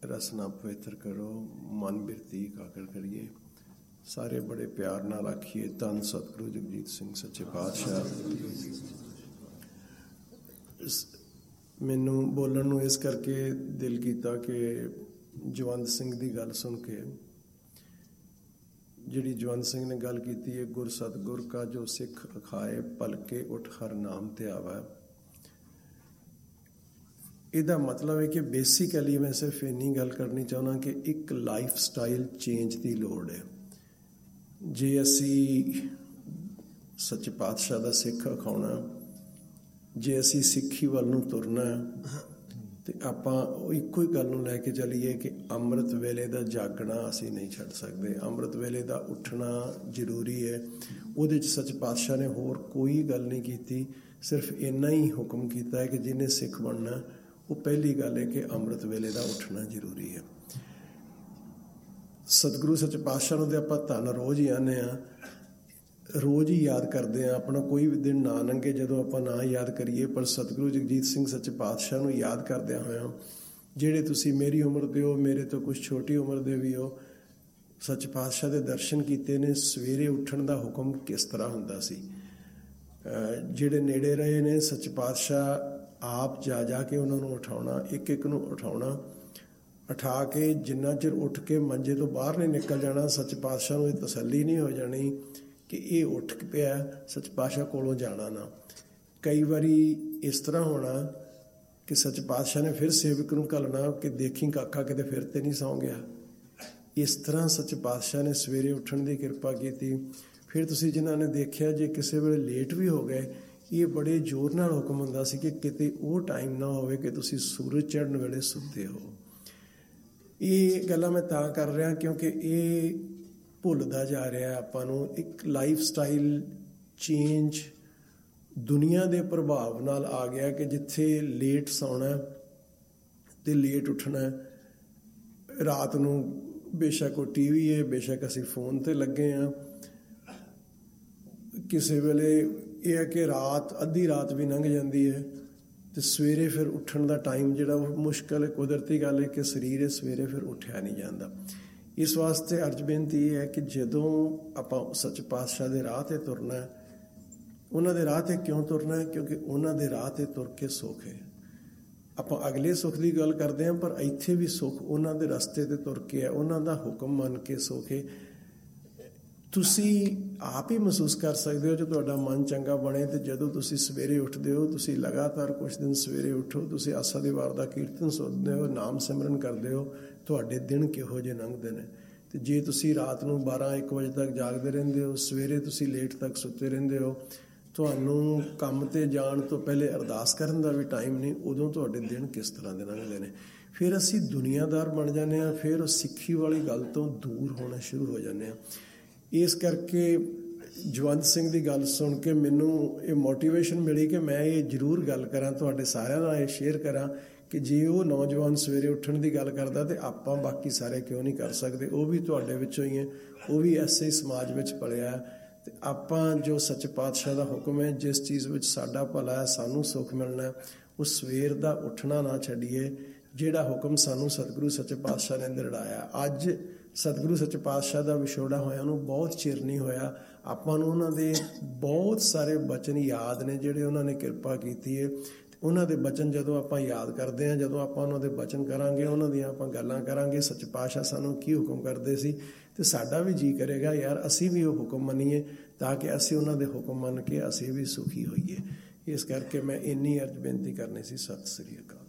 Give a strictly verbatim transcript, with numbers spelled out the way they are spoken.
ਰਸਨਾ ਪਵਿੱਤਰ ਕਰੋ, ਮਨ ਬਿਰਤੀ ਇਕਾਗਰ ਕਰੀਏ। ਸਾਰੇ ਬੜੇ ਪਿਆਰ ਨਾਲ ਆਖੀਏ, ਧੰਨ ਸਤਿਗੁਰੂ ਜਗਜੀਤ ਸਿੰਘ ਸੱਚੇ ਪਾਤਸ਼ਾਹ। ਮੈਨੂੰ ਬੋਲਣ ਨੂੰ ਇਸ ਕਰਕੇ ਦਿਲ ਕੀਤਾ ਕਿ ਜਵੰਤ ਸਿੰਘ ਦੀ ਗੱਲ ਸੁਣ ਕੇ, ਜਿਹੜੀ ਜਵੰਤ ਸਿੰਘ ਨੇ ਗੱਲ ਕੀਤੀ ਹੈ, ਗੁਰ ਸਤਿਗੁਰ ਕਾ ਜੋ ਸਿੱਖ ਅਖਾਏ, ਭਲਕੇ ਉੱਠ ਹਰ ਨਾਮ ਤੇ ਆਵੈ। ਇਹਦਾ ਮਤਲਬ ਹੈ ਕਿ ਬੇਸਿਕਲੀ ਮੈਂ ਸਿਰਫ ਇੰਨੀ ਗੱਲ ਕਰਨੀ ਚਾਹੁੰਦਾ ਕਿ ਇੱਕ ਲਾਈਫ ਸਟਾਈਲ ਚੇਂਜ ਦੀ ਲੋੜ ਹੈ। ਜੇ ਅਸੀਂ ਸੱਚੇ ਪਾਤਸ਼ਾਹ ਦਾ ਸਿੱਖ ਅਖਾਉਣਾ, ਜੇ ਅਸੀਂ ਸਿੱਖੀ ਵੱਲ ਨੂੰ ਤੁਰਨਾ, ਤੇ ਆਪਾਂ ਉਹ ਇੱਕੋ ਹੀ ਗੱਲ ਨੂੰ ਲੈ ਕੇ ਚੱਲੀਏ ਕਿ ਅੰਮ੍ਰਿਤ ਵੇਲੇ ਦਾ ਜਾਗਣਾ ਅਸੀਂ ਨਹੀਂ ਛੱਡ ਸਕਦੇ। ਅੰਮ੍ਰਿਤ ਵੇਲੇ ਦਾ ਉੱਠਣਾ ਜ਼ਰੂਰੀ ਹੈ। ਉਹਦੇ 'ਚ ਸੱਚੇ ਪਾਤਸ਼ਾਹ ਨੇ ਹੋਰ ਕੋਈ ਗੱਲ ਨਹੀਂ ਕੀਤੀ, ਸਿਰਫ ਇੰਨਾ ਹੀ ਹੁਕਮ ਕੀਤਾ ਹੈ ਕਿ ਜਿਹਨੇ ਸਿੱਖ ਬਣਨਾ, ਉਹ ਪਹਿਲੀ ਗੱਲ ਹੈ ਕਿ ਅੰਮ੍ਰਿਤ ਵੇਲੇ ਦਾ ਉੱਠਣਾ ਜ਼ਰੂਰੀ ਹੈ। ਸਤਿਗੁਰੂ ਸੱਚੇ ਪਾਤਸ਼ਾਹ ਨੂੰ ਤਾਂ ਆਪਾਂ ਧੰਨ ਰੋਜ਼ ਹੀ ਆਉਂਦੇ ਹਾਂ, ਰੋਜ਼ ਹੀ ਯਾਦ ਕਰਦੇ ਹਾਂ। ਆਪਣਾ ਕੋਈ ਵੀ ਦਿਨ ਨਾ ਲੰਘੇ ਜਦੋਂ ਆਪਾਂ ਨਾ ਯਾਦ ਕਰੀਏ। ਪਰ ਸਤਿਗੁਰੂ ਜਗਜੀਤ ਸਿੰਘ ਸੱਚੇ ਪਾਤਸ਼ਾਹ ਨੂੰ ਯਾਦ ਕਰਦਿਆਂ ਹੋਇਆਂ, ਜਿਹੜੇ ਤੁਸੀਂ ਮੇਰੀ ਉਮਰ ਦੇ ਹੋ, ਮੇਰੇ ਤੋਂ ਕੁਛ ਛੋਟੀ ਉਮਰ ਦੇ ਵੀ ਹੋ, ਸੱਚੇ ਪਾਤਸ਼ਾਹ ਦੇ ਦਰਸ਼ਨ ਕੀਤੇ ਨੇ। ਸਵੇਰੇ ਉੱਠਣ ਦਾ ਹੁਕਮ ਕਿਸ ਤਰ੍ਹਾਂ ਹੁੰਦਾ ਸੀ। ਜਿਹੜੇ ਨੇੜੇ ਰਹੇ ਨੇ, ਸੱਚੇ ਪਾਤਸ਼ਾਹ ਆਪ ਜਾ ਜਾ ਕੇ ਉਹਨਾਂ ਨੂੰ ਉਠਾਉਣਾ, ਇੱਕ ਇੱਕ ਨੂੰ ਉਠਾਉਣਾ, ਉਠਾ ਕੇ ਜਿੰਨਾ ਚਿਰ ਉੱਠ ਕੇ ਮੰਜੇ ਤੋਂ ਬਾਹਰ ਨਹੀਂ ਨਿਕਲ ਜਾਣਾ, ਸੱਚੇ ਪਾਤਸ਼ਾਹ ਨੂੰ ਇਹ ਤਸੱਲੀ ਨਹੀਂ ਹੋ ਜਾਣੀ ਕਿ ਇਹ ਉੱਠ ਕੇ ਪਿਆ, ਸੱਚੇ ਪਾਤਸ਼ਾਹ ਕੋਲੋਂ ਜਾਣਾ ਨਾ। ਕਈ ਵਾਰੀ ਇਸ ਤਰ੍ਹਾਂ ਹੋਣਾ ਕਿ ਸੱਚੇ ਪਾਤਸ਼ਾਹ ਨੇ ਫਿਰ ਸੇਵਕ ਨੂੰ ਘੱਲਣਾ ਕਿ ਦੇਖੀ ਕਾਕਾ ਕਿਤੇ ਫਿਰ ਤੇ ਨਹੀਂ ਸੌਂ ਗਿਆ। ਇਸ ਤਰ੍ਹਾਂ ਸੱਚੇ ਪਾਤਸ਼ਾਹ ਨੇ ਸਵੇਰੇ ਉੱਠਣ ਦੀ ਕਿਰਪਾ ਕੀਤੀ। ਫਿਰ ਤੁਸੀਂ ਜਿਨ੍ਹਾਂ ਨੇ ਦੇਖਿਆ, ਜੇ ਕਿਸੇ ਵੇਲੇ ਲੇਟ ਵੀ ਹੋ ਗਏ, ਇਹ ਬੜੇ ਜ਼ੋਰ ਨਾਲ ਹੁਕਮ ਹੁੰਦਾ ਸੀ ਕਿ ਕਿਤੇ ਉਹ ਟਾਈਮ ਨਾ ਹੋਵੇ ਕਿ ਤੁਸੀਂ ਸੂਰਜ ਚੜ੍ਹਨ ਵੇਲੇ ਸੁੱਤੇ ਹੋ। ਇਹ ਗੱਲਾਂ ਮੈਂ ਤਾਂ ਕਰ ਰਿਹਾ ਕਿਉਂਕਿ ਇਹ ਭੁੱਲਦਾ ਜਾ ਰਿਹਾ ਆਪਾਂ ਨੂੰ। ਇੱਕ ਲਾਈਫ ਸਟਾਈਲ ਚੇਂਜ ਦੁਨੀਆ ਦੇ ਪ੍ਰਭਾਵ ਨਾਲ ਆ ਗਿਆ ਕਿ ਜਿੱਥੇ ਲੇਟ ਸੌਣਾ ਅਤੇ ਲੇਟ ਉੱਠਣਾ। ਰਾਤ ਨੂੰ ਬੇਸ਼ੱਕ ਉਹ ਟੀ ਵੀ ਹੈ, ਬੇਸ਼ੱਕ ਅਸੀਂ ਫੋਨ 'ਤੇ ਲੱਗੇ ਹਾਂ। ਕਿਸੇ ਵੇਲੇ ਇਹ ਹੈ ਕਿ ਰਾਤ ਅੱਧੀ ਰਾਤ ਵੀ ਲੰਘ ਜਾਂਦੀ ਹੈ ਅਤੇ ਸਵੇਰੇ ਫਿਰ ਉੱਠਣ ਦਾ ਟਾਈਮ ਜਿਹੜਾ ਉਹ ਮੁਸ਼ਕਿਲ ਹੈ। ਕੁਦਰਤੀ ਗੱਲ ਹੈ ਕਿ ਸਰੀਰ ਹੈ, ਸਵੇਰੇ ਫਿਰ ਉੱਠਿਆ ਨਹੀਂ ਜਾਂਦਾ। ਇਸ ਵਾਸਤੇ ਅਰਜ਼ ਬੇਨਤੀ ਇਹ ਹੈ ਕਿ ਜਦੋਂ ਆਪਾਂ ਸੱਚੇ ਪਾਤਸ਼ਾਹ ਦੇ ਰਾਹ 'ਤੇ ਤੁਰਨਾ, ਉਹਨਾਂ ਦੇ ਰਾਹ 'ਤੇ ਕਿਉਂ ਤੁਰਨਾ? ਕਿਉਂਕਿ ਉਹਨਾਂ ਦੇ ਰਾਹ 'ਤੇ ਤੁਰ ਕੇ ਸੁੱਖ ਹੈ। ਆਪਾਂ ਅਗਲੇ ਸੁੱਖ ਦੀ ਗੱਲ ਕਰਦੇ ਹਾਂ, ਪਰ ਇੱਥੇ ਵੀ ਸੁੱਖ ਉਹਨਾਂ ਦੇ ਰਸਤੇ 'ਤੇ ਤੁਰ ਕੇ ਹੈ, ਉਹਨਾਂ ਦਾ ਹੁਕਮ ਮੰਨ ਕੇ ਸੁੱਖ ਹੈ। ਤੁਸੀਂ ਆਪ ਹੀ ਮਹਿਸੂਸ ਕਰ ਸਕਦੇ ਹੋ, ਜੇ ਤੁਹਾਡਾ ਮਨ ਚੰਗਾ ਬਣੇ ਅਤੇ ਜਦੋਂ ਤੁਸੀਂ ਸਵੇਰੇ ਉੱਠਦੇ ਹੋ, ਤੁਸੀਂ ਲਗਾਤਾਰ ਕੁਛ ਦਿਨ ਸਵੇਰੇ ਉੱਠੋ, ਤੁਸੀਂ ਆਸਾ ਦੀ ਵਾਰ ਦਾ ਕੀਰਤਨ ਸੁਣਦੇ ਹੋ, ਨਾਮ ਸਿਮਰਨ ਕਰਦੇ ਹੋ, ਤੁਹਾਡੇ ਦਿਨ ਕਿਹੋ ਜਿਹੇ ਲੰਘਦੇ ਨੇ। ਅਤੇ ਜੇ ਤੁਸੀਂ ਰਾਤ ਨੂੰ ਬਾਰਾਂ ਇੱਕ ਵਜੇ ਤੱਕ ਜਾਗਦੇ ਰਹਿੰਦੇ ਹੋ, ਸਵੇਰੇ ਤੁਸੀਂ ਲੇਟ ਤੱਕ ਸੁੱਤੇ ਰਹਿੰਦੇ ਹੋ, ਤੁਹਾਨੂੰ ਕੰਮ 'ਤੇ ਜਾਣ ਤੋਂ ਪਹਿਲੇ ਅਰਦਾਸ ਕਰਨ ਦਾ ਵੀ ਟਾਈਮ ਨਹੀਂ, ਉਦੋਂ ਤੁਹਾਡੇ ਦਿਨ ਕਿਸ ਤਰ੍ਹਾਂ ਦੇ ਲੰਘਦੇ ਨੇ। ਫਿਰ ਅਸੀਂ ਦੁਨੀਆਦਾਰ ਬਣ ਜਾਂਦੇ ਹਾਂ, ਫਿਰ ਉਹ ਸਿੱਖੀ ਵਾਲੀ ਗੱਲ ਤੋਂ ਦੂਰ ਹੋਣਾ ਸ਼ੁਰੂ ਹੋ ਜਾਂਦੇ ਹਾਂ। ਇਸ ਕਰਕੇ ਜਵੰਤ ਸਿੰਘ ਦੀ ਗੱਲ ਸੁਣ ਕੇ ਮੈਨੂੰ ਇਹ ਮੋਟੀਵੇਸ਼ਨ ਮਿਲੀ ਕਿ ਮੈਂ ਇਹ ਜ਼ਰੂਰ ਗੱਲ ਕਰਾਂ, ਤੁਹਾਡੇ ਸਾਰਿਆਂ ਨਾਲ ਇਹ ਸ਼ੇਅਰ ਕਰਾਂ ਕਿ ਜੇ ਉਹ ਨੌਜਵਾਨ ਸਵੇਰੇ ਉੱਠਣ ਦੀ ਗੱਲ ਕਰਦਾ ਤਾਂ ਆਪਾਂ ਬਾਕੀ ਸਾਰੇ ਕਿਉਂ ਨਹੀਂ ਕਰ ਸਕਦੇ। ਉਹ ਵੀ ਤੁਹਾਡੇ ਵਿੱਚੋਂ ਹੀ ਹੈ, ਉਹ ਵੀ ਐਸੇ ਹੀ ਸਮਾਜ ਵਿੱਚ ਪਲਿਆ। ਅਤੇ ਆਪਾਂ ਜੋ ਸੱਚੇ ਪਾਤਸ਼ਾਹ ਦਾ ਹੁਕਮ ਹੈ, ਜਿਸ ਚੀਜ਼ ਵਿੱਚ ਸਾਡਾ ਭਲਾ ਹੈ, ਸਾਨੂੰ ਸੁੱਖ ਮਿਲਣਾ, ਉਹ ਸਵੇਰ ਦਾ ਉੱਠਣਾ ਨਾ ਛੱਡੀਏ। ਜਿਹੜਾ ਹੁਕਮ ਸਾਨੂੰ ਸਤਿਗੁਰੂ ਸੱਚੇ ਪਾਤਸ਼ਾਹ ਨੇ ਦ੍ਰਿੜਾਇਆ, ਅੱਜ ਸਤਿਗੁਰੂ ਸੱਚੇ ਪਾਤਸ਼ਾਹ ਦਾ ਵਿਛੋੜਾ ਹੋਇਆ ਉਹਨੂੰ ਬਹੁਤ ਚਿਰ ਨਹੀਂ ਹੋਇਆ। ਆਪਾਂ ਨੂੰ ਉਹਨਾਂ ਦੇ ਬਹੁਤ ਸਾਰੇ ਬਚਨ ਯਾਦ ਨੇ ਜਿਹੜੇ ਉਹਨਾਂ ਨੇ ਕਿਰਪਾ ਕੀਤੀ ਹੈ। ਉਹਨਾਂ ਦੇ ਬਚਨ ਜਦੋਂ ਆਪਾਂ ਯਾਦ ਕਰਦੇ ਹਾਂ, ਜਦੋਂ ਆਪਾਂ ਉਹਨਾਂ ਦੇ ਬਚਨ ਕਰਾਂਗੇ, ਉਹਨਾਂ ਦੀਆਂ ਆਪਾਂ ਗੱਲਾਂ ਕਰਾਂਗੇ, ਸੱਚੇ ਪਾਤਸ਼ਾਹ ਸਾਨੂੰ ਕੀ ਹੁਕਮ ਕਰਦੇ ਸੀ, ਅਤੇ ਸਾਡਾ ਵੀ ਜੀਅ ਕਰੇਗਾ ਯਾਰ ਅਸੀਂ ਵੀ ਉਹ ਹੁਕਮ ਮੰਨੀਏ, ਤਾਂ ਕਿ ਅਸੀਂ ਉਹਨਾਂ ਦੇ ਹੁਕਮ ਮੰਨ ਕੇ ਅਸੀਂ ਵੀ ਸੁਖੀ ਹੋਈਏ। ਇਸ ਕਰਕੇ ਮੈਂ ਇੰਨੀ ਅਰਜ਼ ਬੇਨਤੀ ਕਰਨੀ ਸੀ। ਸਤਿ ਸ੍ਰੀ ਅਕਾਲ।